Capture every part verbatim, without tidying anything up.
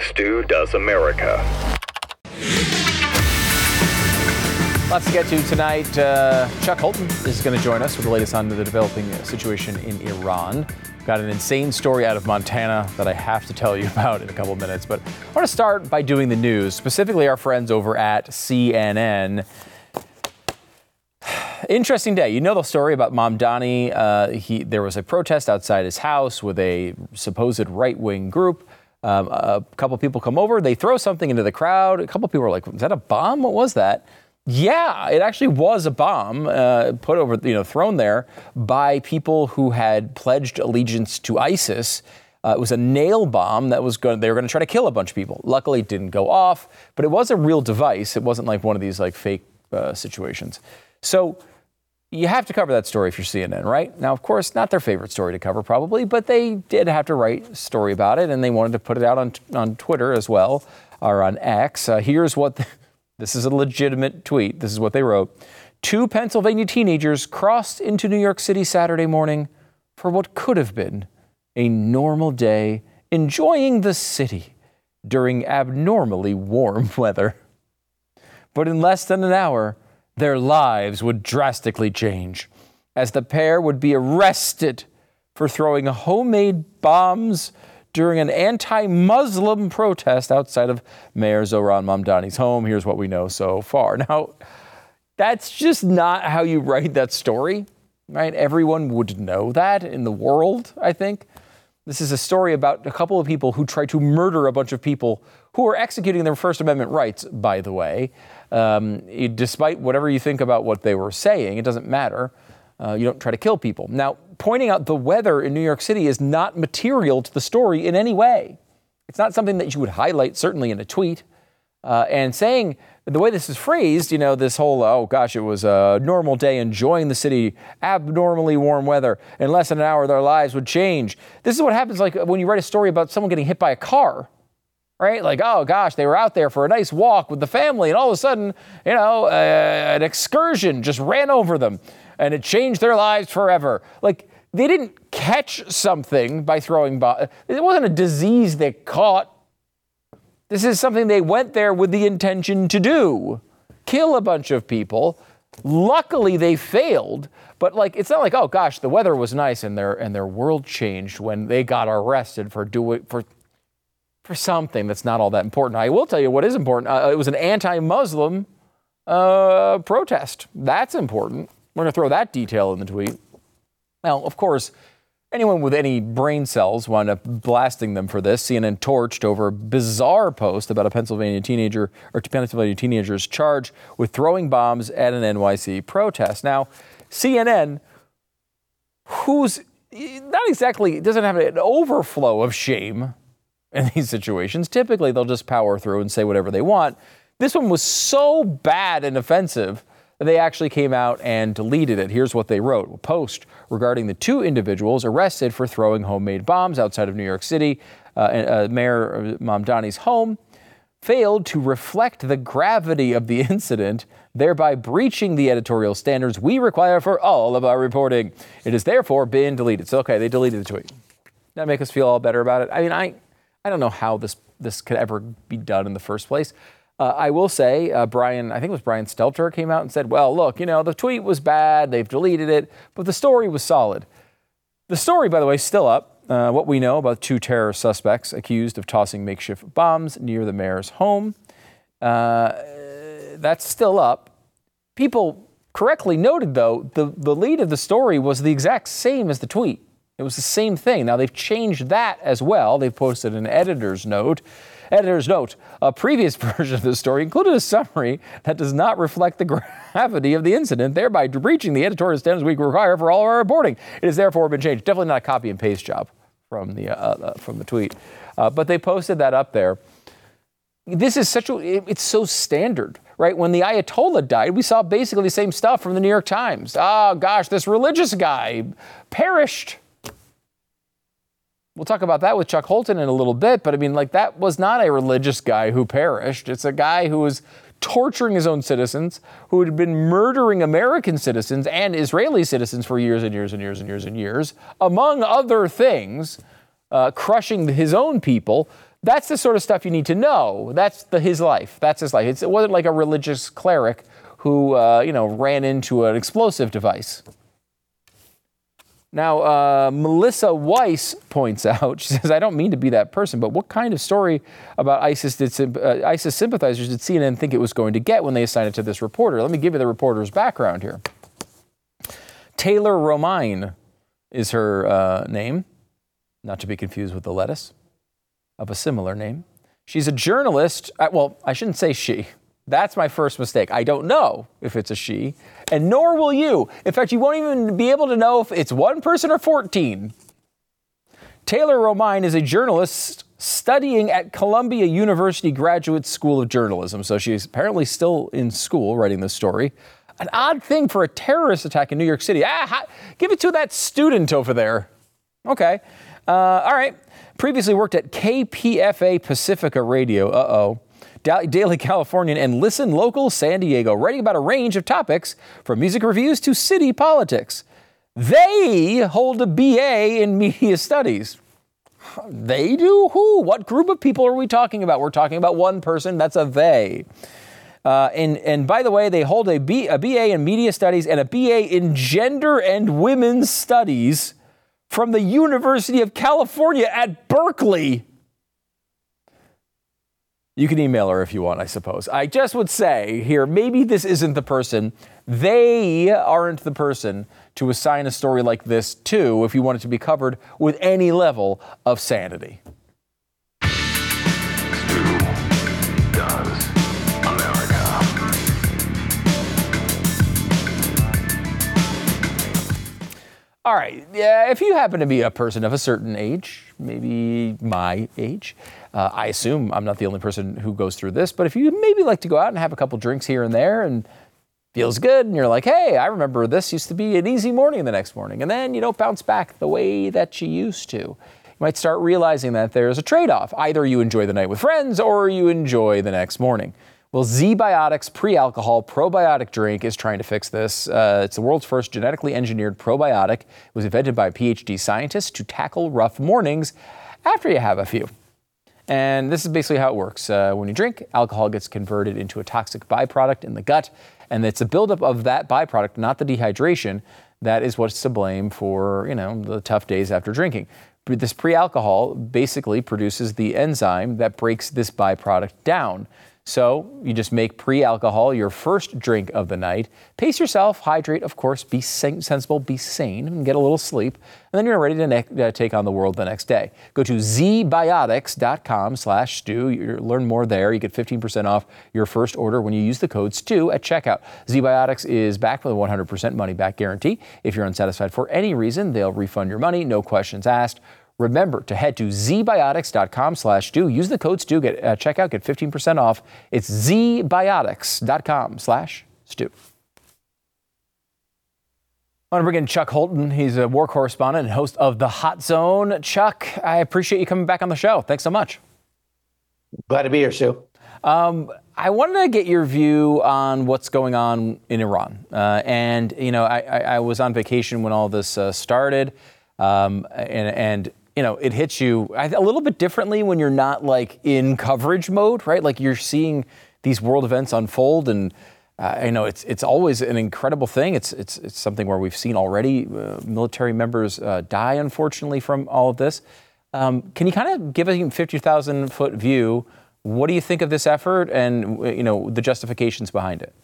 Stu Does America. Lots to get to tonight. Uh, Chuck Holton is going to join us with the latest on the developing situation in Iran. Got an insane story out of Montana that I have to tell you about in a couple of minutes. But I want to start by doing the news, specifically our friends over at C N N. Interesting day. You know the story about Mamdani. Uh, he, there was a protest outside his house with a supposed right-wing group. Um, a couple of people come over. They throw something into the crowd. A couple of people are like, "Was that a bomb? What was that?" Yeah, it actually was a bomb uh, put over, you know, thrown there by people who had pledged allegiance to ISIS. Uh, it was a nail bomb that was going. They were going to try to kill a bunch of people. Luckily, it didn't go off, but it was a real device. It wasn't like one of these like fake uh, situations. So you have to cover that story if you're C N N, right? Now, of course, not their favorite story to cover probably, but they did have to write a story about it, and they wanted to put it out on on Twitter as well, or on X. Uh, here's what. The, This is a legitimate tweet. This is what they wrote. Two Pennsylvania teenagers crossed into New York City Saturday morning for what could have been a normal day, enjoying the city during abnormally warm weather. But in less than an hour, their lives would drastically change, as the pair would be arrested for throwing homemade bombs during an anti-Muslim protest outside of Mayor Zohran Mamdani's home. Here's what we know so far. Now, that's just not how you write that story, right? Everyone would know that in the world, I think. This is a story about a couple of people who tried to murder a bunch of people who are executing their First Amendment rights, by the way. Um, it, despite whatever you think about what they were saying, it doesn't matter. Uh, you don't try to kill people. Now, pointing out the weather in New York City is not material to the story in any way. It's not something that you would highlight, certainly in a tweet. Uh, and saying, the way this is phrased, you know, this whole, oh gosh, it was a normal day enjoying the city, abnormally warm weather. In less than an hour, their lives would change. This is what happens like when you write a story about someone getting hit by a car, right? Like, oh gosh, they were out there for a nice walk with the family, and all of a sudden, you know, uh, an excursion just ran over them. And it changed their lives forever. Like, they didn't catch something by throwing bombs. It wasn't a disease they caught. This is something they went there with the intention to do. Kill a bunch of people. Luckily, they failed. But, like, it's not like, oh, gosh, the weather was nice and their and their world changed when they got arrested for doing for for something that's not all that important. I will tell you what is important. Uh, it was an anti-Muslim uh, protest. That's important. We're going to throw that detail in the tweet. Now, of course, anyone with any brain cells wound up blasting them for this. C N N torched over a bizarre post about a Pennsylvania teenager or Pennsylvania teenager's charged with throwing bombs at an N Y C protest. Now, C N N, who's not exactly, doesn't have an overflow of shame in these situations. Typically, they'll just power through and say whatever they want. This one was so bad and offensive they actually came out and deleted it. Here's what they wrote. A post regarding the two individuals arrested for throwing homemade bombs outside of New York City, uh, uh, Mayor Mamdani's home, failed to reflect the gravity of the incident, thereby breaching the editorial standards we require for all of our reporting. It has therefore been deleted. So, okay, they deleted the tweet. That make us feel all better about it? I mean, I, I don't know how this, this could ever be done in the first place. Uh, I will say, uh, Brian, I think it was Brian Stelter came out and said, well, look, you know, the tweet was bad. They've deleted it, but the story was solid. The story, by the way, is still up. Uh, what we know about two terror suspects accused of tossing makeshift bombs near the mayor's home. Uh, that's still up. People correctly noted, though, the, the lead of the story was the exact same as the tweet. It was the same thing. Now, they've changed that as well. They've posted an editor's note. Editor's note, a previous version of the story included a summary that does not reflect the gravity of the incident, thereby breaching the editorial standards we require for all of our reporting. It has therefore been changed. Definitely not a copy and paste job from the, uh, uh, from the tweet. Uh, but they posted that up there. This is such a, it's so standard, right? When the Ayatollah died, we saw basically the same stuff from the New York Times. Oh, gosh, this religious guy perished. We'll talk about that with Chuck Holton in a little bit, but I mean, like, that was not a religious guy who perished. It's a guy who was torturing his own citizens, who had been murdering American citizens and Israeli citizens for years and years and years and years and years, among other things, uh, crushing his own people. That's the sort of stuff you need to know. That's the, his life. That's his life. It's, it wasn't like a religious cleric who, uh, you know, ran into an explosive device. Now, uh, Melissa Weiss points out, she says, I don't mean to be that person, but what kind of story about ISIS did uh, ISIS sympathizers did C N N think it was going to get when they assigned it to this reporter? Let me give you the reporter's background here. Taylor Romine is her uh, name, not to be confused with the lettuce of a similar name. She's a journalist. Uh, well, I shouldn't say she. That's my first mistake. I don't know if it's a she, and nor will you. In fact, you won't even be able to know if it's one person or fourteen. Taylor Romine is a journalist studying at Columbia University Graduate School of Journalism. So she's apparently still in school writing this story. An odd thing for a terrorist attack in New York City. Ah, ha, give it to that student over there. Okay. Uh, all right. Previously worked at K P F A Pacifica Radio. Uh-oh. Daily Californian and Listen Local San Diego, writing about a range of topics from music reviews to city politics. They hold a B A in media studies. They do? Who? What group of people are we talking about? We're talking about one person. That's a they. Uh, and, and by the way, they hold a, B, a B A in media studies and a B A in gender and women's studies from the University of California at Berkeley. You can email her if you want, I suppose. I just would say here, maybe this isn't the person. They aren't the person to assign a story like this to if you want it to be covered with any level of sanity. Stu does America. All right. Yeah, if you happen to be a person of a certain age, maybe my age, Uh, I assume I'm not the only person who goes through this, but if you maybe like to go out and have a couple drinks here and there and feels good, and you're like, hey, I remember this used to be an easy morning the next morning, and then you don't bounce back the way that you used to, you might start realizing that there's a trade-off. Either you enjoy the night with friends or you enjoy the next morning. Well, ZBiotics pre-alcohol probiotic drink is trying to fix this. Uh, it's the world's first genetically engineered probiotic. It was invented by PhD scientists to tackle rough mornings after you have a few. And this is basically how it works. Uh, when you drink, alcohol gets converted into a toxic byproduct in the gut, and it's a buildup of that byproduct, not the dehydration, that is what's to blame for, you know, the tough days after drinking. But this pre-alcohol basically produces the enzyme that breaks this byproduct down. So you just make pre-alcohol your first drink of the night. Pace yourself, hydrate, of course, be sen- sensible, be sane, and get a little sleep. And then you're ready to ne- uh, take on the world the next day. Go to zbiotics.com slash Stu. You learn more there. You get fifteen percent off your first order when you use the code Stu at checkout. ZBiotics is backed with a one hundred percent money-back guarantee. If you're unsatisfied for any reason, they'll refund your money, no questions asked. Remember to head to zbiotics.com slash Stu. Use the code Stu. Get uh, checkout. Get fifteen percent off. It's zbiotics.com slash Stu. I want to bring in Chuck Holton. He's a war correspondent and host of The Hot Zone. Chuck, I appreciate you coming back on the show. Thanks so much. Glad to be here, Stu. Um, I wanted to get your view on what's going on in Iran. Uh, and, you know, I, I, I was on vacation when all this uh, started. Um, and, and, you know, it hits you a little bit differently when you're not like in coverage mode, right? Like you're seeing these world events unfold, and uh, I know it's it's always an incredible thing. It's it's it's something where we've seen already uh, military members uh, die, unfortunately, from all of this. Um, can you kind of give a fifty thousand foot view? What do you think of this effort, and you know the justifications behind it?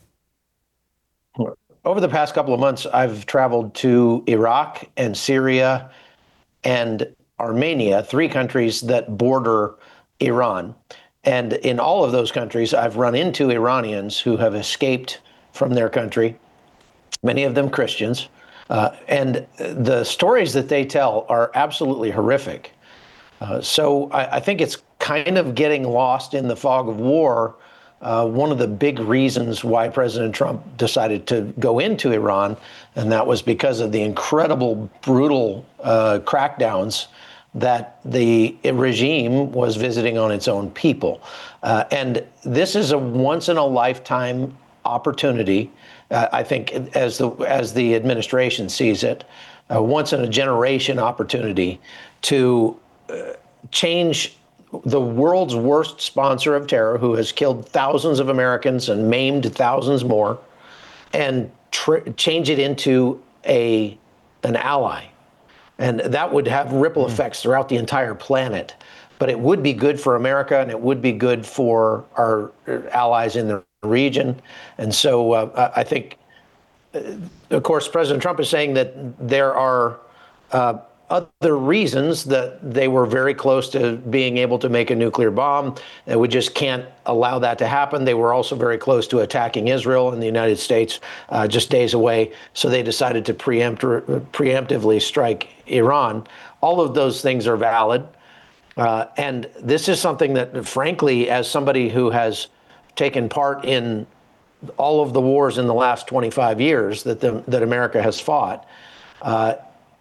Over the past couple of months, I've traveled to Iraq and Syria and Armenia, three countries that border Iran. And in all of those countries, I've run into Iranians who have escaped from their country, many of them Christians. Uh, and the stories that they tell are absolutely horrific. Uh, so I, I think it's kind of getting lost in the fog of war. Uh, one of the big reasons why President Trump decided to go into Iran, and that was because of the incredible, brutal uh, crackdowns that the regime was visiting on its own people. Uh, and this is a once-in-a-lifetime opportunity, uh, I think, as the as the administration sees it, a once-in-a-generation opportunity to uh, change the world's worst sponsor of terror, who has killed thousands of Americans and maimed thousands more, and tr- change it into a an ally. And that would have ripple mm-hmm. effects throughout the entire planet. But it would be good for America, and it would be good for our allies in the region. And so uh, I think, uh, of course, President Trump is saying that there are uh, other reasons that they were very close to being able to make a nuclear bomb, and we just can't allow that to happen. They were also very close to attacking Israel and the United States uh, just days away. So they decided to preempt, preemptively strike Iran. All of those things are valid. Uh, and this is something that, frankly, as somebody who has taken part in all of the wars in the last twenty-five years that the, that America has fought, uh,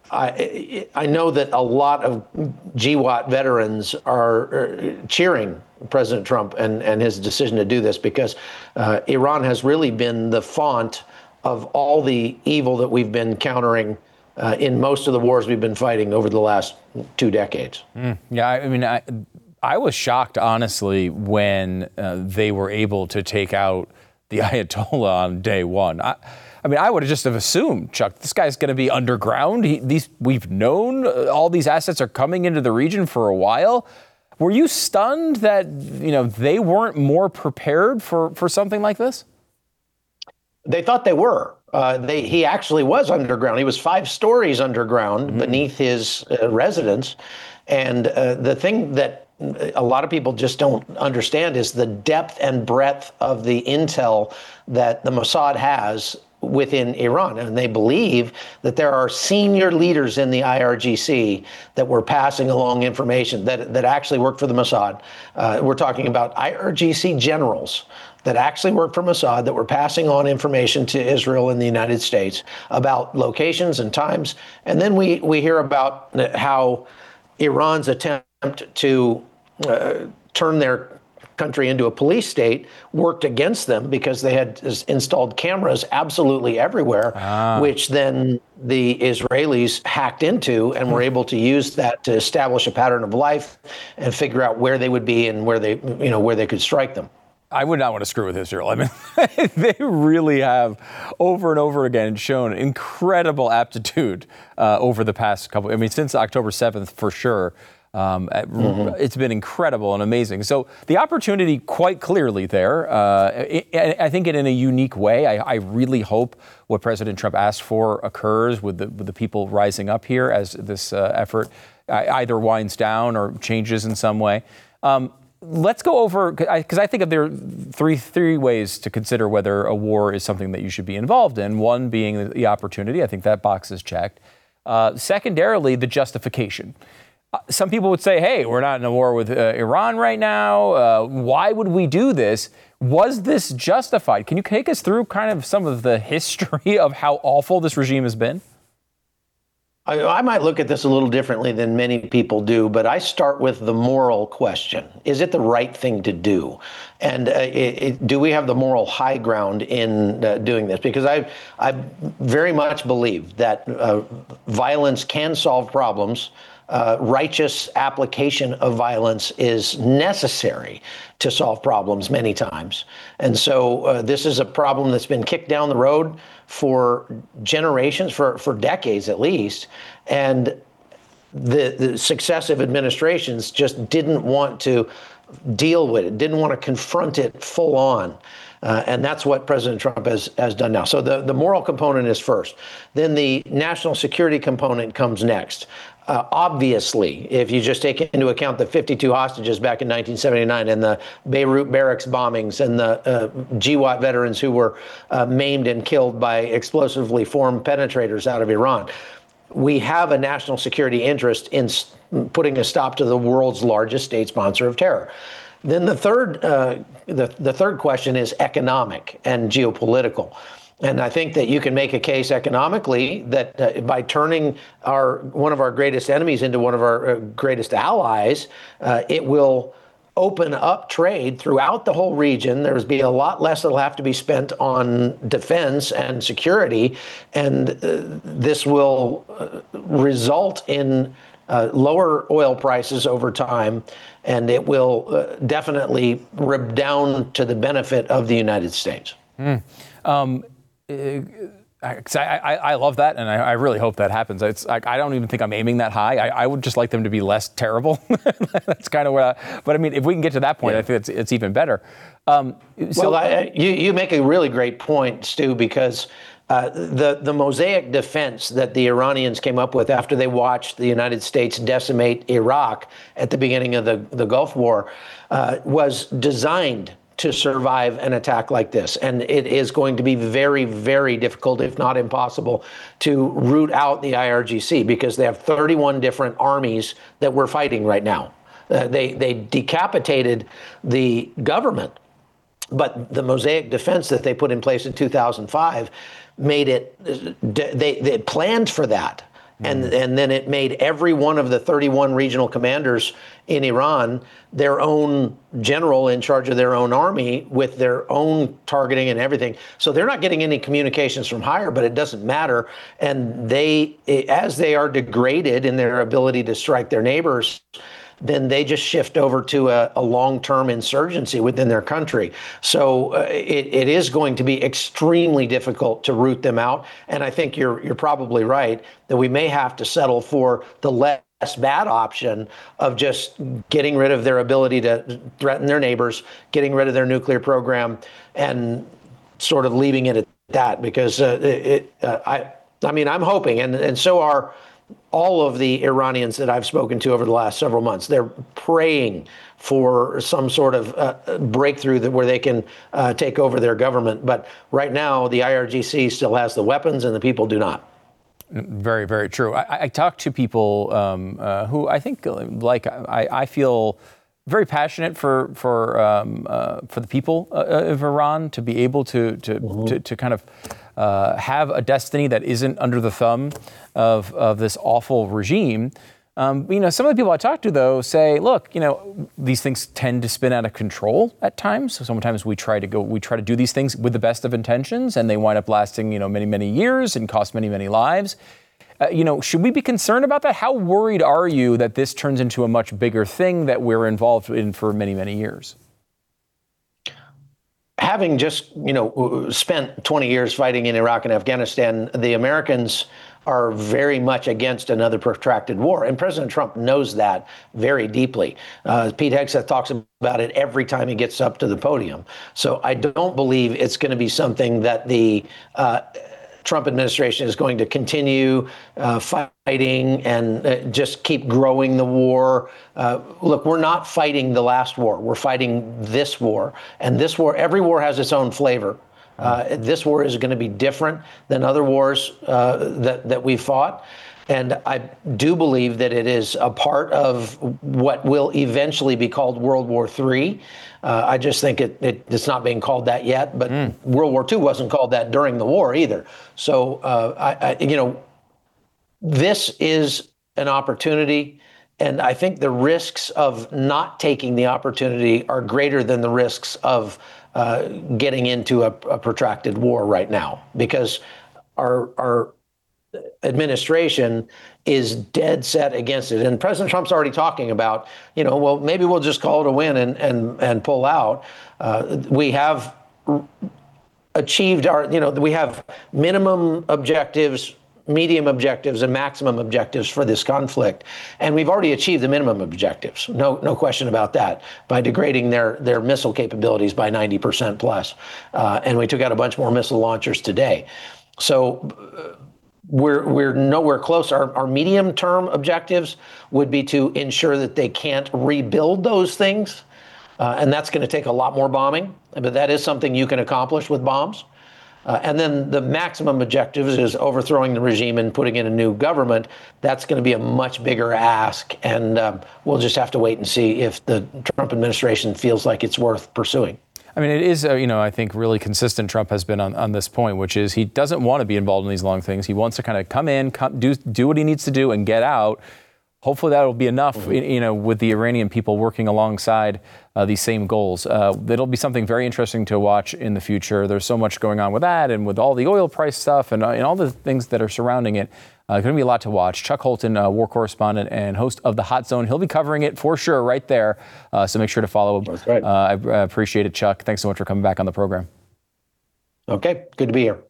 I, I know that a lot of G WAT veterans are cheering President Trump and, and his decision to do this, because uh, Iran has really been the font of all the evil that we've been countering Uh, in most of the wars we've been fighting over the last two decades. Mm, yeah, I mean, I, I was shocked, honestly, when uh, they were able to take out the Ayatollah on day one. I, I mean, I would have just have assumed, Chuck, this guy's going to be underground. He, these we've known uh, all these assets are coming into the region for a while. Were you stunned that, you know, they weren't more prepared for, for something like this? They thought they were. Uh, they, he actually was underground. He was five stories underground mm-hmm. beneath his uh, residence. And uh, the thing that a lot of people just don't understand is the depth and breadth of the intel that the Mossad has within Iran. And they believe that there are senior leaders in the I R G C that were passing along information that, that actually worked for the Mossad. Uh, we're talking about I R G C generals that actually worked for Mossad, that were passing on information to Israel and the United States about locations and times. And then we, we hear about how Iran's attempt to uh, turn their country into a police state worked against them, because they had installed cameras absolutely everywhere, ah. which then the Israelis hacked into and were able to use that to establish a pattern of life and figure out where they would be and where they, you know, where they could strike them. I would not want to screw with Israel. I mean, they really have over and over again shown incredible aptitude uh, over the past couple. I mean, since October seventh, for sure. Um, mm-hmm. It's been incredible and amazing. So the opportunity quite clearly there. Uh, it, I think it in a unique way. I, I really hope what President Trump asked for occurs with the, with the people rising up here as this uh, effort either winds down or changes in some way. Um, Let's go over, because I, I think there are three three ways to consider whether a war is something that you should be involved in. One being the opportunity. I think that box is checked. Uh, secondarily, the justification. Uh, some people would say, hey, we're not in a war with uh, Iran right now. Uh, why would we do this? Was this justified? Can you take us through kind of some of the history of how awful this regime has been? I, I might look at this a little differently than many people do, but I start with the moral question. Is it the right thing to do? And uh, it, it, do we have the moral high ground in uh, doing this? Because I, I very much believe that uh, violence can solve problems. Uh, righteous application of violence is necessary to solve problems many times. And so uh, this is a problem that's been kicked down the road for generations, for, for decades at least. And the, the successive administrations just didn't want to deal with it, didn't want to confront it full on. Uh, and that's what President Trump has, has done now. So the, the moral component is first. Then the national security component comes next. Uh, obviously, if you just take into account the fifty-two hostages back in nineteen seventy-nine and the Beirut barracks bombings and the uh, G WAT veterans who were uh, maimed and killed by explosively formed penetrators out of Iran, we have a national security interest in putting a stop to the world's largest state sponsor of terror. Then the third, uh, the, the third question is economic and geopolitical. And I think that you can make a case economically that uh, by turning our one of our greatest enemies into one of our uh, greatest allies, uh, it will open up trade throughout the whole region. There's be a lot less that'll have to be spent on defense and security, and uh, this will uh, result in uh, lower oil prices over time, and it will uh, definitely redound to the benefit of the United States. Mm. Um, I, I, I love that, and I, I really hope that happens. It's like, I don't even think I'm aiming that high. I, I would just like them to be less terrible. That's kind of what I, but I mean, if we can get to that point, yeah. I think it's, it's even better. Um, so, well, I, you, you make a really great point, Stu, because uh, the, the mosaic defense that the Iranians came up with after they watched the United States decimate Iraq at the beginning of the, the Gulf War uh, was designed to survive an attack like this. And it is going to be very, very difficult, if not impossible, to root out the I R G C because they have thirty-one different armies that we're fighting right now. Uh, they, they decapitated the government, but the mosaic defense that they put in place in two thousand five made it, they, they planned for that. And, and then it made every one of the thirty-one regional commanders in Iran their own general in charge of their own army with their own targeting and everything. So they're not getting any communications from higher, but it doesn't matter. And they, as they are degraded in their ability to strike their neighbors, then they just shift over to a, a long-term insurgency within their country. So uh, it, it is going to be extremely difficult to root them out. And I think you're you're probably right that we may have to settle for the less bad option of just getting rid of their ability to threaten their neighbors, getting rid of their nuclear program, and sort of leaving it at that. Because uh, it, uh, I I mean, I'm hoping, and and so are all of the Iranians that I've spoken to over the last several months. They're praying for some sort of uh, breakthrough that where they can uh, take over their government. But right now, the I R G C still has the weapons and the people do not. Very, very true. I, I talk to people um, uh, who I think, like, I, I feel very passionate for for um, uh, for the people uh, of Iran to be able to to mm-hmm. to, to kind of uh, have a destiny that isn't under the thumb of of this awful regime. Um, you know, some of the people I talk to, though, say, look, you know, these things tend to spin out of control at times. So sometimes we try to go, we try to do these things with the best of intentions, and they wind up lasting, you know, many, many years and cost many, many lives. Uh, you know, should we be concerned about that? How worried are you that this turns into a much bigger thing that we're involved in for many, many years? Having just, you know, spent twenty years fighting in Iraq and Afghanistan, the Americans are very much against another protracted war. And President Trump knows that very deeply. Uh, Pete Hegseth talks about it every time he gets up to the podium. So I don't believe it's going to be something that the uh, Trump administration is going to continue uh, fighting and uh, just keep growing the war. Uh, look, we're not fighting the last war. We're fighting this war. And this war, every war has its own flavor. Uh, this war is going to be different than other wars uh, that, that we fought. And I do believe that it is a part of what will eventually be called World War Three. Uh, I just think it, it, it's not being called that yet, but mm. World War Two wasn't called that during the war either. So, uh, I, I, you know, this is an opportunity. And I think the risks of not taking the opportunity are greater than the risks of uh, getting into a, a protracted war right now, because our our administration is dead set against it. And President Trump's already talking about, you know, well, maybe we'll just call it a win and and and pull out. Uh, we have achieved our, you know, we have minimum objectives, medium objectives, and maximum objectives for this conflict. And we've already achieved the minimum objectives. No, no question about that, by degrading their, their missile capabilities by ninety percent plus. Uh, and we took out a bunch more missile launchers today. So uh, we're, we're nowhere close. Our, our medium-term objectives would be to ensure that they can't rebuild those things. Uh, and that's going to take a lot more bombing. But that is something you can accomplish with bombs. Uh, and then the maximum objectives is overthrowing the regime and putting in a new government. That's going to be a much bigger ask. And um, we'll just have to wait and see if the Trump administration feels like it's worth pursuing. I mean, it is, uh, you know, I think really consistent Trump has been on, on this point, which is he doesn't want to be involved in these long things. He wants to kind of come in, come, do, do what he needs to do and get out. Hopefully that will be enough, mm-hmm. you know, with the Iranian people working alongside uh, these same goals. Uh, it'll be something very interesting to watch in the future. There's so much going on with that and with all the oil price stuff and, uh, and all the things that are surrounding it. Uh, going to be a lot to watch. Chuck Holton, uh, war correspondent and host of the Hot Zone. He'll be covering it for sure right there. Uh, so make sure to follow him. That's right. Uh, I, I appreciate it, Chuck. Thanks so much for coming back on the program. Okay, good to be here.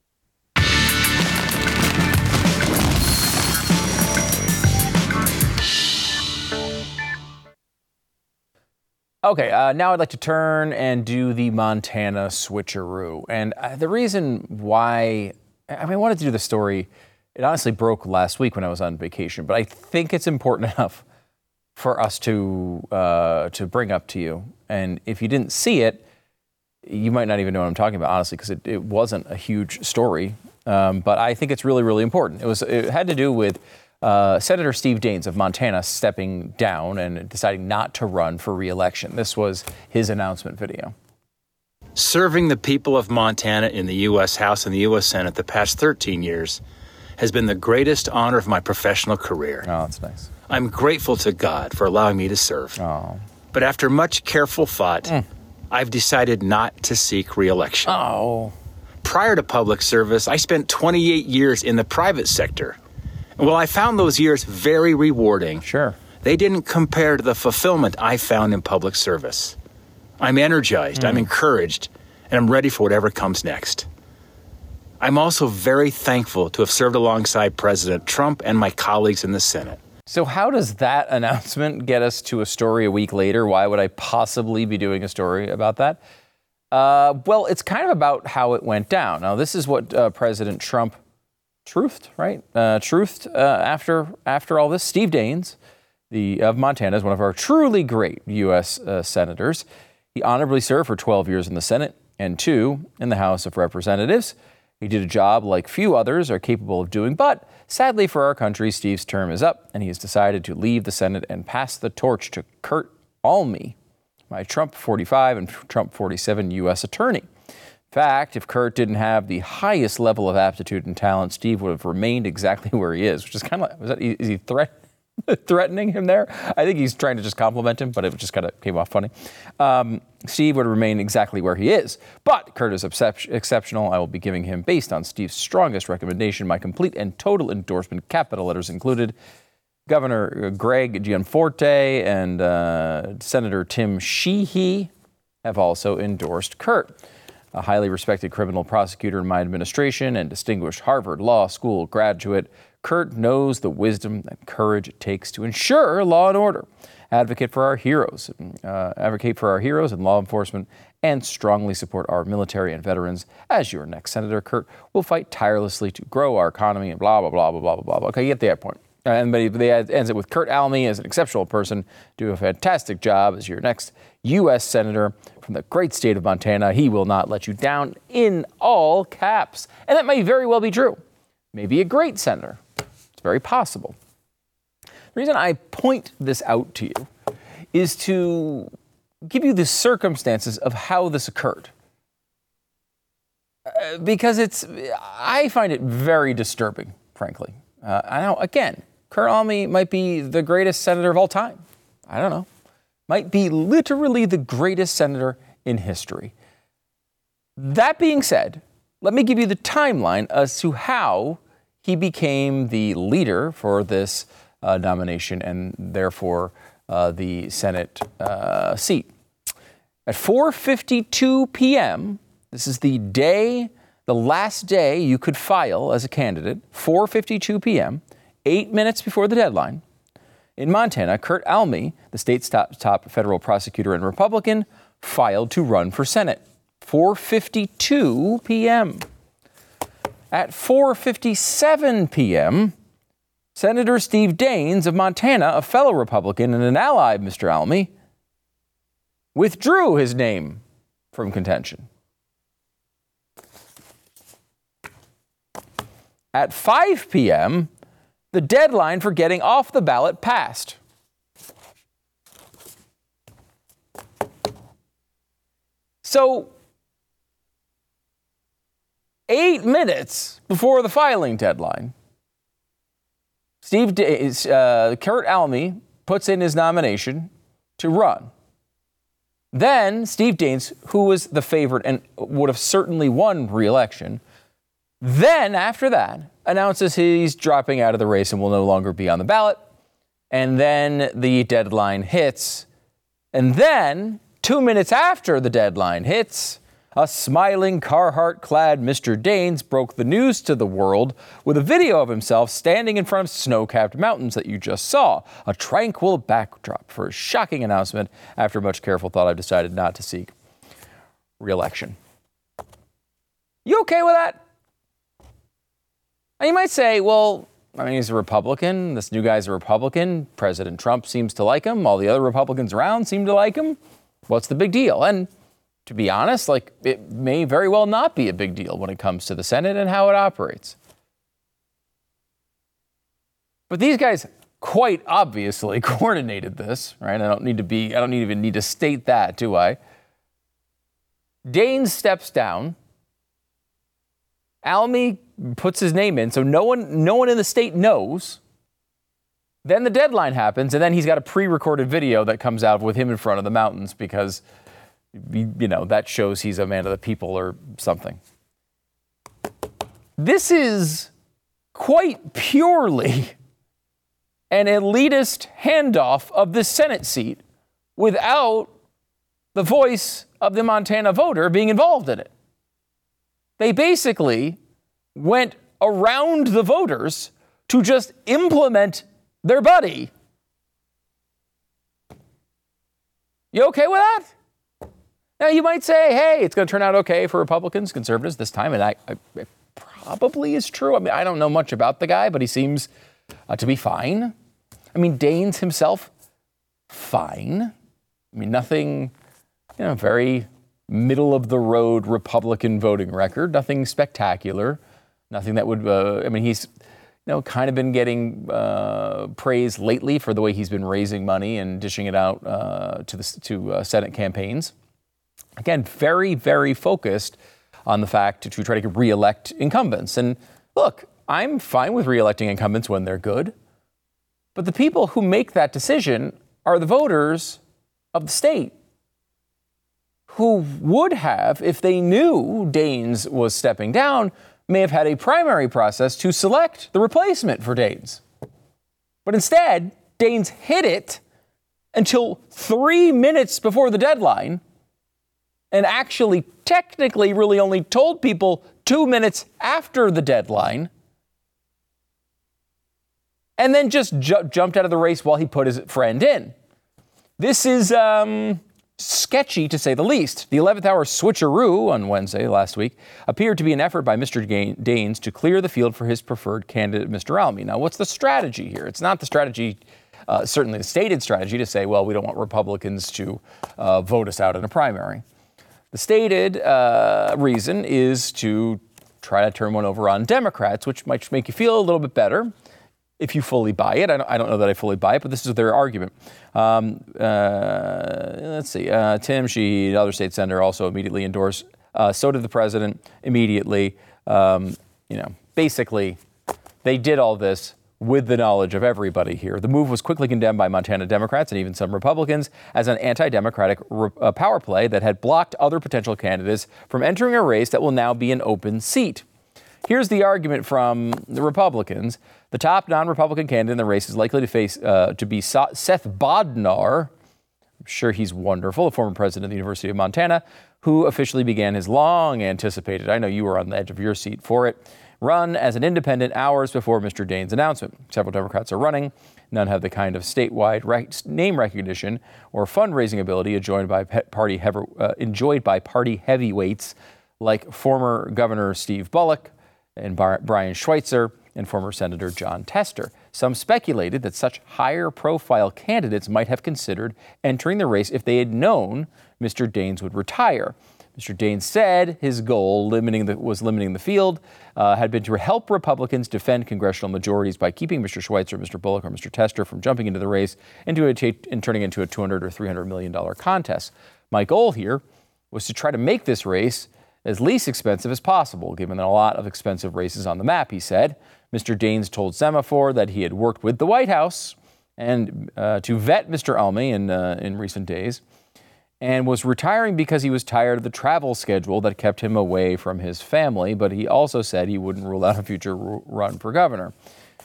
Okay, uh, now I'd like to turn and do the Montana switcheroo. And uh, the reason why, I mean, I wanted to do the story, it honestly broke last week when I was on vacation, but I think it's important enough for us to uh, to bring up to you. And if you didn't see it, you might not even know what I'm talking about, honestly, because it, it wasn't a huge story. Um, but I think it's really, really important. It was it had to do with Uh, Senator Steve Daines of Montana stepping down and deciding not to run for re-election. This was his announcement video. Serving the people of Montana in the U S House and the U S Senate the past thirteen years has been the greatest honor of my professional career. Oh, that's nice. I'm grateful to God for allowing me to serve. Oh. But after much careful thought, Mm. I've decided not to seek re-election. Oh. Prior to public service, I spent twenty-eight years in the private sector. And while I found those years very rewarding, Sure. they didn't compare to the fulfillment I found in public service. I'm energized, Mm. I'm encouraged, and I'm ready for whatever comes next. I'm also very thankful to have served alongside President Trump and my colleagues in the Senate. So how does that announcement get us to a story a week later? Why would I possibly be doing a story about that? Uh, well, it's kind of about how it went down. Now, this is what uh, President Trump truthed, right? Uh, truthed uh, after after all this. Steve Daines, the of Montana, is one of our truly great U S uh, senators. He honorably served for twelve years in the Senate and two in the House of Representatives. He did a job like few others are capable of doing, but sadly for our country, Steve's term is up, and he has decided to leave the Senate and pass the torch to Kurt Almy, my Trump forty-five and Trump forty-seven U S attorney. In fact, if Kurt didn't have the highest level of aptitude and talent, Steve would have remained exactly where he is, which is kind of like, was that, is he threat, threatening him there? I think he's trying to just compliment him, but it just kind of came off funny. Um, Steve would remain exactly where he is, but Kurt is excep- exceptional. I will be giving him, based on Steve's strongest recommendation, my complete and total endorsement, capital letters included. Governor Greg Gianforte and uh, Senator Tim Sheehy have also endorsed Kurt. A highly respected criminal prosecutor in my administration and distinguished Harvard Law School graduate, Kurt knows the wisdom and courage it takes to ensure law and order, advocate for our heroes, uh, advocate for our heroes in law enforcement, and strongly support our military and veterans. As your next senator, Kurt will fight tirelessly to grow our economy and blah, blah, blah, blah, blah, blah, blah. Okay, you get the point. Uh, and but they ends it with Kurt Almy as an exceptional person, do a fantastic job as your next U S senator from the great state of Montana. He will not let you down, in all caps. And that may very well be true. Maybe a great senator. It's very possible. The reason I point this out to you is to give you the circumstances of how this occurred. Uh, because it's, I find it very disturbing, frankly. Uh, I know, again, Kurt Almy might be the greatest senator of all time. I don't know. Might be literally the greatest senator in history. That being said, let me give you the timeline as to how he became the leader for this uh, nomination and therefore uh, the Senate uh, seat. At four fifty-two p.m., this is the day, the last day you could file as a candidate, four fifty-two p.m., eight minutes before the deadline. In Montana, Kurt Almy, the state's top, top federal prosecutor and Republican, filed to run for Senate. four fifty-two p.m. At four fifty-seven p.m., Senator Steve Daines of Montana, a fellow Republican and an ally of Mister Almy, withdrew his name from contention. At five p.m., the deadline for getting off the ballot passed. So, eight minutes before the filing deadline, Steve D- uh, Kurt Almy puts in his nomination to run. Then Steve Daines, who was the favorite and would have certainly won re-election, Then, after that, announces he's dropping out of the race and will no longer be on the ballot. And then the deadline hits. And then, two minutes after the deadline hits, a smiling Carhartt-clad Mister Daines broke the news to the world with a video of himself standing in front of snow-capped mountains that you just saw. A tranquil backdrop for a shocking announcement. After much careful thought, I've decided not to seek re-election. You okay with that? And you might say, well, I mean, he's a Republican. This new guy's a Republican. President Trump seems to like him. All the other Republicans around seem to like him. What's the big deal? And to be honest, like, it may very well not be a big deal when it comes to the Senate and how it operates. But these guys quite obviously coordinated this, right? I don't need to be, I don't even need to state that, do I? Daines steps down. Almy puts his name in, so no one, no one in the state knows. Then the deadline happens, and then he's got a pre-recorded video that comes out with him in front of the mountains because, you know, that shows he's a man of the people or something. This is quite purely an elitist handoff of the Senate seat without the voice of the Montana voter being involved in it. They basically went around the voters to just implement their buddy. You okay with that? Now, you might say, hey, it's going to turn out okay for Republicans, conservatives this time, and I, I, it probably is true. I mean, I don't know much about the guy, but he seems uh, to be fine. I mean, Daines himself, fine. I mean, nothing, you know, very middle-of-the-road Republican voting record, nothing spectacular, nothing that would, uh, I mean, he's, you know, kind of been getting uh, praise lately for the way he's been raising money and dishing it out uh, to the to uh, Senate campaigns. Again, very, very focused on the fact to, to try to re-elect incumbents. And look, I'm fine with re-electing incumbents when they're good, but the people who make that decision are the voters of the state, who would have, if they knew Daines was stepping down, may have had a primary process to select the replacement for Daines. But instead, Daines hid it until three minutes before the deadline and actually technically really only told people two minutes after the deadline and then just ju- jumped out of the race while he put his friend in. This is um, sketchy, to say the least. The eleventh hour switcheroo on Wednesday last week appeared to be an effort by Mister Daines to clear the field for his preferred candidate, Mister Almy. Now, what's the strategy here? It's not the strategy, uh, certainly the stated strategy, to say, well, we don't want Republicans to uh, vote us out in a primary. The stated uh, reason is to try to turn one over on Democrats, which might make you feel a little bit better if you fully buy it. I don't, I don't know that I fully buy it, but this is their argument. Um, uh, let's see. Uh, Tim Sheehy, other state senator, also immediately endorsed. Uh, so did the president immediately. Um, you know, basically, they did all this with the knowledge of everybody here. The move was quickly condemned by Montana Democrats and even some Republicans as an anti-democratic re- uh, power play that had blocked other potential candidates from entering a race that will now be an open seat. Here's the argument from the Republicans. The top non-Republican candidate in the race is likely to face uh, to be Sa- Seth Bodnar. I'm sure he's wonderful, a former president of the University of Montana, who officially began his long-anticipated, I know you were on the edge of your seat for it, run as an independent hours before Mister Daines' announcement. Several Democrats are running. None have the kind of statewide rec- name recognition or fundraising ability enjoyed by party hever- uh, enjoyed by party heavyweights like former Governor Steve Bullock and Bar- Brian Schweitzer and former Senator Jon Tester. Some speculated that such higher-profile candidates might have considered entering the race if they had known Mister Daines would retire. Mister Daines said his goal limiting the, was limiting the field uh, had been to help Republicans defend congressional majorities by keeping Mister Schweitzer, Mister Bullock, or Mister Tester from jumping into the race into a t- and turning into a two hundred or three hundred million dollars contest. My goal here was to try to make this race as least expensive as possible, given a lot of expensive races on the map, he said. Mister Daines told Semaphore that he had worked with the White House and uh, to vet Mister Almy in uh, in recent days. and was retiring because he was tired of the travel schedule that kept him away from his family, but he also said he wouldn't rule out a future run for governor.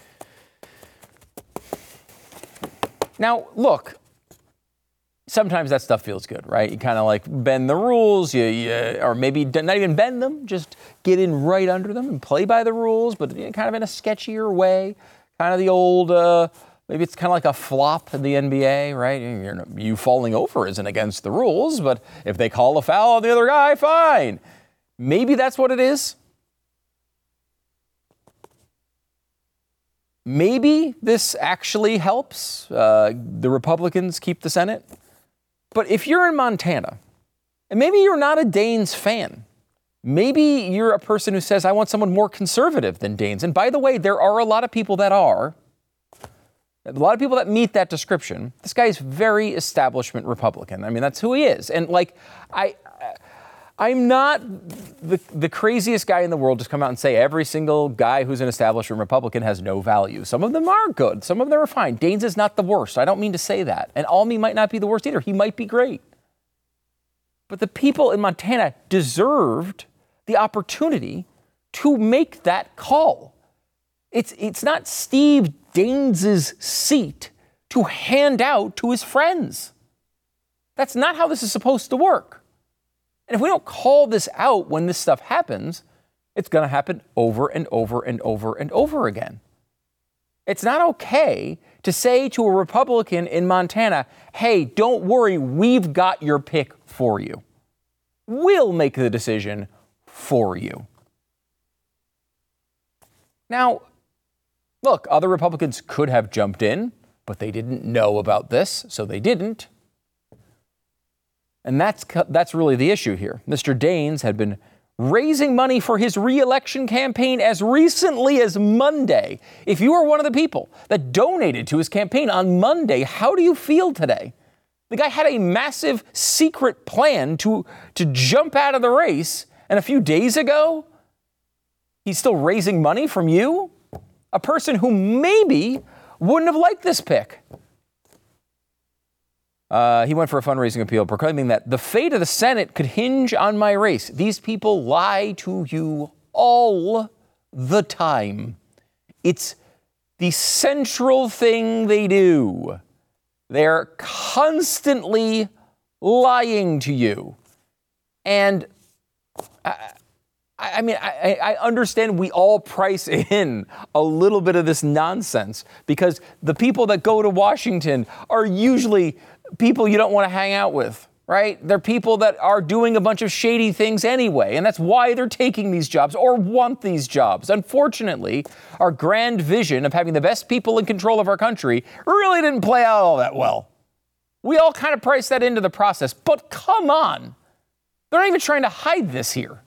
Now, look, sometimes that stuff feels good, right? You kind of like bend the rules, you, you, or maybe not even bend them, just get in right under them and play by the rules, but kind of in a sketchier way, kind of the old... Uh, Maybe it's kind of like a flop in the N B A, right? You're, you falling over isn't against the rules, but if they call a foul on the other guy, fine. Maybe that's what it is. Maybe this actually helps uh, the Republicans keep the Senate. But if you're in Montana, and maybe you're not a Daines fan, maybe you're a person who says, I want someone more conservative than Daines. And by the way, there are a lot of people that are. A lot of people that meet that description. This guy is very establishment Republican. I mean, that's who he is. And like, I, I'm not the, the craziest guy in the world to come out and say every single guy who's an establishment Republican has no value. Some of them are good. Some of them are fine. Daines is not the worst. I don't mean to say that. And Almy might not be the worst either. He might be great. But the people in Montana deserved the opportunity to make that call. It's, it's not Steve Daines' seat to hand out to his friends. That's not how this is supposed to work. And if we don't call this out when this stuff happens, it's going to happen over and over and over and over again. It's not okay to say to a Republican in Montana, hey, don't worry, we've got your pick for you. We'll make the decision for you. Now, look, other Republicans could have jumped in, but they didn't know about this, so they didn't. And that's that's really the issue here. Mister Daines had been raising money for his re-election campaign as recently as Monday. If you are one of the people that donated to his campaign on Monday, how do you feel today? The guy had a massive secret plan to, to jump out of the race, and a few days ago, he's still raising money from you? A person who maybe wouldn't have liked this pick. Uh, he went for a fundraising appeal proclaiming that the fate of the Senate could hinge on my race. These people lie to you all the time. It's the central thing they do. They're constantly lying to you. And I, I mean, I, I understand we all price in a little bit of this nonsense because the people that go to Washington are usually people you don't want to hang out with, right? They're people that are doing a bunch of shady things anyway, and that's why they're taking these jobs or want these jobs. Unfortunately, our grand vision of having the best people in control of our country really didn't play out all that well. We all kind of priced that into the process, but come on. They're not even trying to hide this here.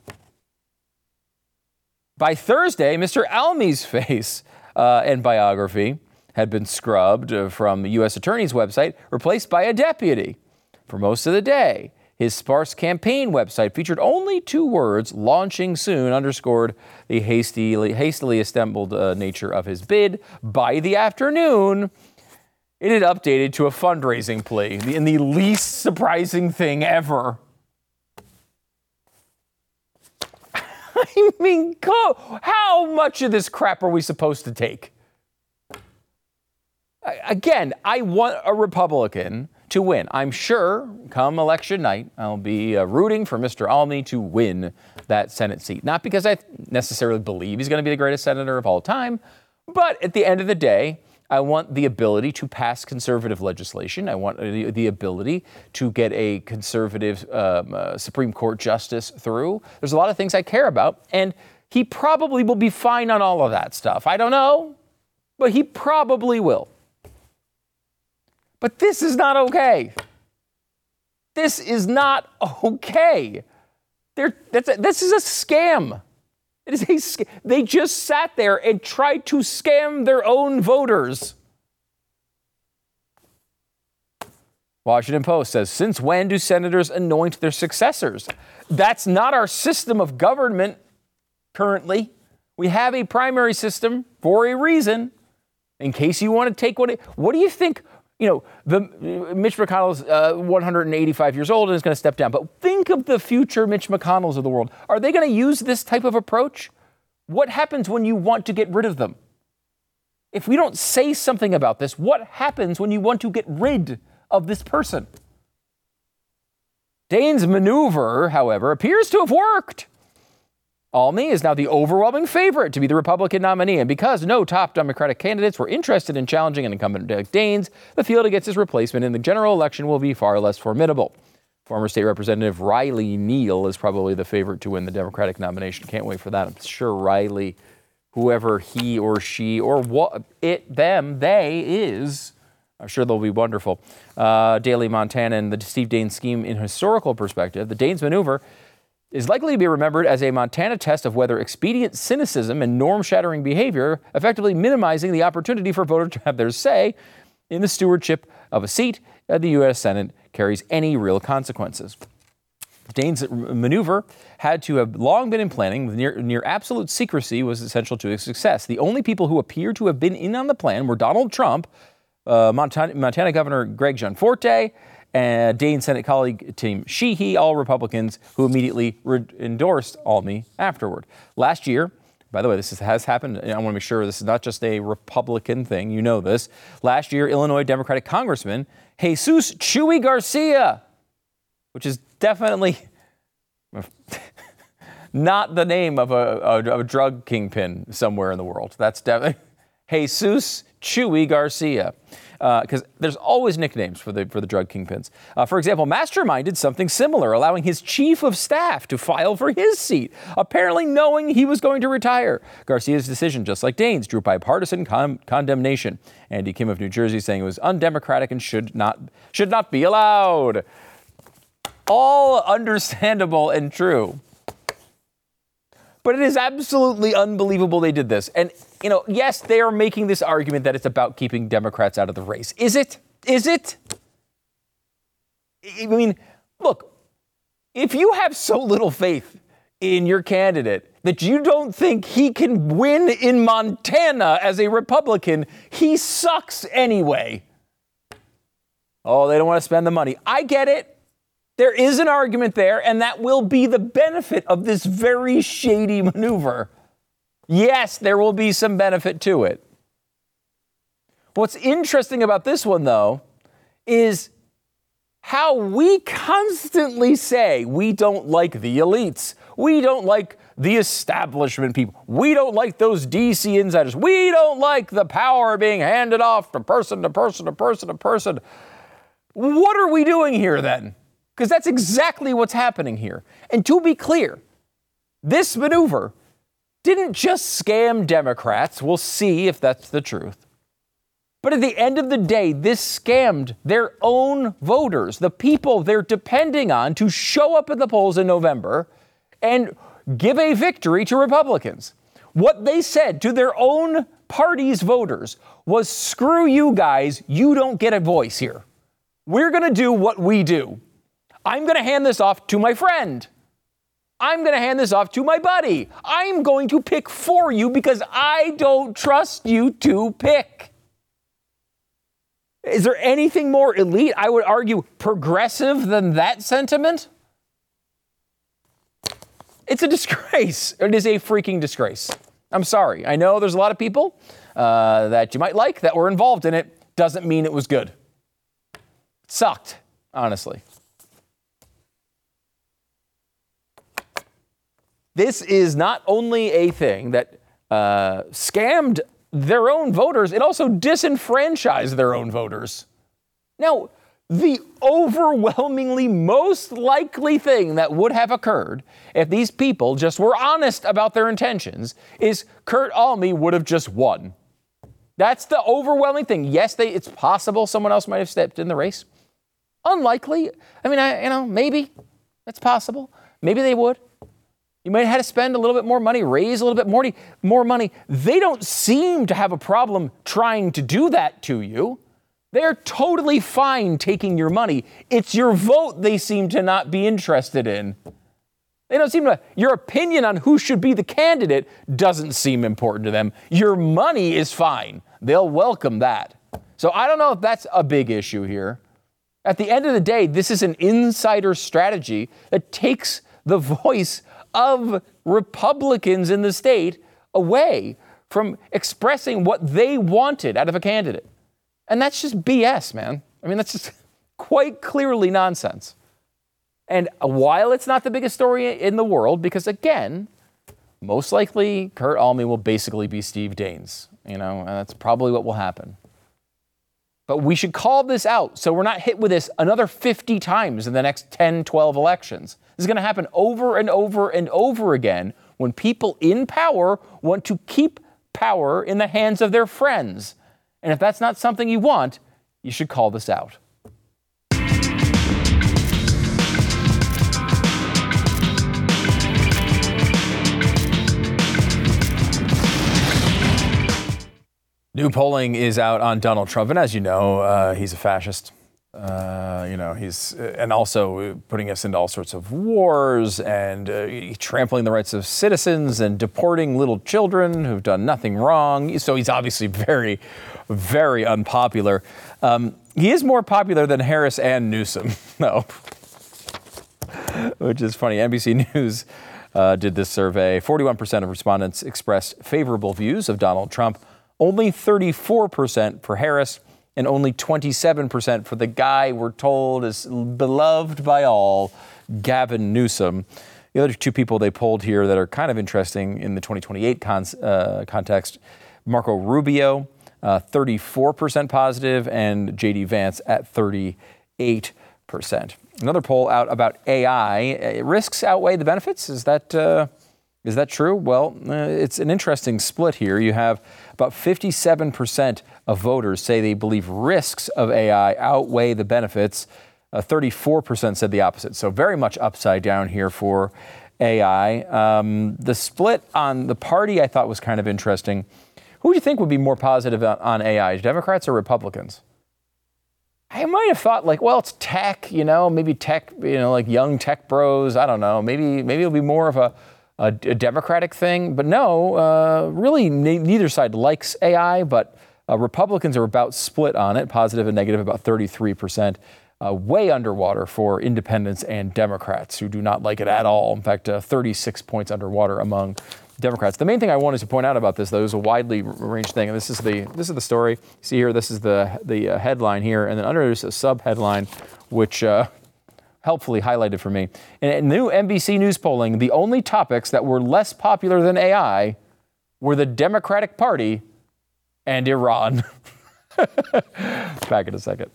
By Thursday, Mister Almy's face uh, and biography had been scrubbed uh, from the U S Attorney's website, replaced by a deputy. For most of the day, his sparse campaign website featured only two words, launching soon, underscored the hastily, hastily assembled uh, nature of his bid. By the afternoon, it had updated to a fundraising plea, in the least surprising thing ever. I mean, how much of this crap are we supposed to take? Again, I want a Republican to win. I'm sure come election night, I'll be uh, rooting for Mister Almy to win that Senate seat. Not because I necessarily believe he's going to be the greatest senator of all time, but at the end of the day, I want the ability to pass conservative legislation. I want the, the ability to get a conservative um, uh, Supreme Court justice through. There's a lot of things I care about, and he probably will be fine on all of that stuff. I don't know, but he probably will. But this is not okay. This is not okay. They're, that's a, this is a scam. It is a sc- they just sat there and tried to scam their own voters. Washington Post says, since when do senators anoint their successors? That's not our system of government currently. We have a primary system for a reason. In case you want to take what, it, what do you think? you know, the Mitch McConnell's uh, one hundred eighty-five years old and is going to step down. But think of the future Mitch McConnells of the world. Are they going to use this type of approach? What happens when you want to get rid of them? If we don't say something about this, what happens when you want to get rid of this person? Daines' maneuver, however, appears to have worked. Almy is now the overwhelming favorite to be the Republican nominee, and because no top Democratic candidates were interested in challenging an incumbent Daines, the field against his replacement in the general election will be far less formidable. Former State Representative Riley Neal is probably the favorite to win the Democratic nomination. Can't wait for that. I'm sure Riley, whoever he or she or what it, them, they is, I'm sure they'll be wonderful. Uh, Daily Montana and the Steve Daines scheme in historical perspective, the Daines maneuver is likely to be remembered as a Montana test of whether expedient cynicism and norm-shattering behavior, effectively minimizing the opportunity for voters to have their say in the stewardship of a seat at the U S Senate, carries any real consequences. Daines' maneuver had to have long been in planning. Near, near absolute secrecy was essential to its success. The only people who appeared to have been in on the plan were Donald Trump, uh, Montana, Montana Governor Greg Gianforte, and Daines' Senate colleague Tim Sheehy, all Republicans who immediately re- endorsed Almy afterward. Last year, by the way, this is, has happened. I want to make sure this is not just a Republican thing. You know this. Last year, Illinois Democratic Congressman Jesus Chuy Garcia, which is definitely not the name of a, a, of a drug kingpin somewhere in the world. That's definitely Jesus Chuy Garcia. Because uh, there's always nicknames for the for the drug kingpins. Uh, for example, Mastermind did something similar, allowing his chief of staff to file for his seat, apparently knowing he was going to retire. Garcia's decision, just like Daines', drew bipartisan con- condemnation. Andy Kim of New Jersey saying it was undemocratic and should not should not be allowed. All understandable and true. But it is absolutely unbelievable they did this. And, you know, yes, they are making this argument that it's about keeping Democrats out of the race. Is it? Is it? I mean, look, if you have so little faith in your candidate that you don't think he can win in Montana as a Republican, he sucks anyway. Oh, they don't want to spend the money. I get it. There is an argument there, and that will be the benefit of this very shady maneuver. Yes, there will be some benefit to it. What's interesting about this one, though, is how we constantly say we don't like the elites. We don't like the establishment people. We don't like those D C insiders. We don't like the power being handed off to person to person to person to person. What are we doing here then? Because that's exactly what's happening here. And to be clear, this maneuver didn't just scam Democrats. We'll see if that's the truth. But at the end of the day, this scammed their own voters, the people they're depending on to show up at the polls in November and give a victory to Republicans. What they said to their own party's voters was, screw you guys, you don't get a voice here. We're going to do what we do. I'm going to hand this off to my friend. I'm going to hand this off to my buddy. I'm going to pick for you because I don't trust you to pick. Is there anything more elite, I would argue, progressive than that sentiment? It's a disgrace. It is a freaking disgrace. I'm sorry. I know there's a lot of people uh, that you might like that were involved in it. Doesn't mean it was good. It sucked, honestly. This is not only a thing that uh, scammed their own voters, it also disenfranchised their own voters. Now, the overwhelmingly most likely thing that would have occurred if these people just were honest about their intentions is Kurt Almy would have just won. That's the overwhelming thing. Yes, they, it's possible someone else might have stepped in the race. Unlikely. I mean, I, you know, maybe that's possible. Maybe they would. You might have had to spend a little bit more money, raise a little bit more, more money. They don't seem to have a problem trying to do that to you. They're totally fine taking your money. It's your vote they seem to not be interested in. They don't seem to, your opinion on who should be the candidate doesn't seem important to them. Your money is fine. They'll welcome that. So I don't know if that's a big issue here. At the end of the day, this is an insider strategy that takes the voice of Republicans in the state away from expressing what they wanted out of a candidate. And that's just B S, man. I mean, that's just quite clearly nonsense. And while it's not the biggest story in the world, because again, most likely Kurt Alme will basically be Steve Daines, you know, and that's probably what will happen. But we should call this out so we're not hit with this another fifty times in the next ten, twelve elections. This is going to happen over and over and over again when people in power want to keep power in the hands of their friends. And if that's not something you want, you should call this out. New polling is out on Donald Trump, and as you know, uh, he's a fascist. Uh, you know, he's and also putting us into all sorts of wars and uh, trampling the rights of citizens and deporting little children who've done nothing wrong. So he's obviously very, very unpopular. Um, he is more popular than Harris and Newsom, though, which is funny. N B C News uh, did this survey. forty-one percent of respondents expressed favorable views of Donald Trump. Only thirty-four percent for Harris, and only twenty-seven percent for the guy we're told is beloved by all, Gavin Newsom. The other two people they polled here that are kind of interesting in the twenty twenty-eight con- uh, context, Marco Rubio, uh, thirty-four percent positive, and J D Vance at thirty-eight percent. Another poll out about A I. Risks outweigh the benefits. Is that... Uh, Is that true? Well, uh, it's an interesting split here. You have about fifty-seven percent of voters say they believe risks of A I outweigh the benefits. Uh, thirty-four percent said the opposite. So very much upside down here for A I. Um, the split on the party I thought was kind of interesting. Who do you think would be more positive on, on A I, Democrats or Republicans? I might have thought like, well, it's tech, you know, maybe tech, you know, like young tech bros. I don't know. Maybe maybe it'll be more of a A, a Democratic thing, but no, uh, really ne- neither side likes A I, but uh, Republicans are about split on it, positive and negative, about thirty-three percent, uh, way underwater for independents and Democrats who do not like it at all. In fact, uh, thirty-six points underwater among Democrats. The main thing I wanted to point out about this, though, is a widely ranged thing, and this is the this is the story. See here, this is the the uh, headline here, and then under there's a sub-headline, which uh, helpfully highlighted for me. In new N B C News polling, the only topics that were less popular than A I were the Democratic Party and Iran. Back in a second.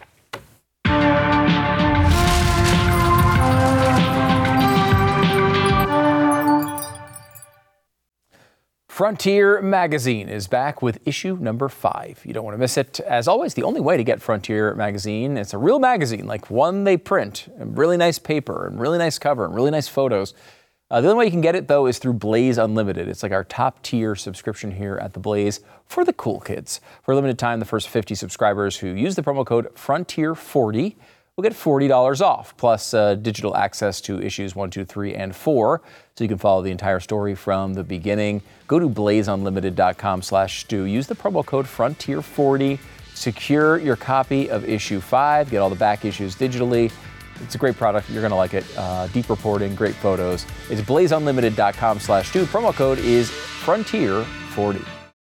Frontier Magazine is back with issue number five. You don't want to miss it. As always, the only way to get Frontier Magazine, it's a real magazine, like one they print, and really nice paper, and really nice cover, and really nice photos. Uh, the only way you can get it, though, is through Blaze Unlimited. It's like our top-tier subscription here at the Blaze for the cool kids. For a limited time, the first fifty subscribers who use the promo code Frontier forty will get forty dollars off, plus uh, digital access to issues one, two, three, and four, so you can follow the entire story from the beginning. Go to blazeunlimited.com slash Stu. Use the promo code Frontier forty. Secure your copy of issue five. Get all the back issues digitally. It's a great product. You're going to like it. Uh, deep reporting, great photos. It's blazeunlimited.com slash Stu. Promo code is Frontier forty.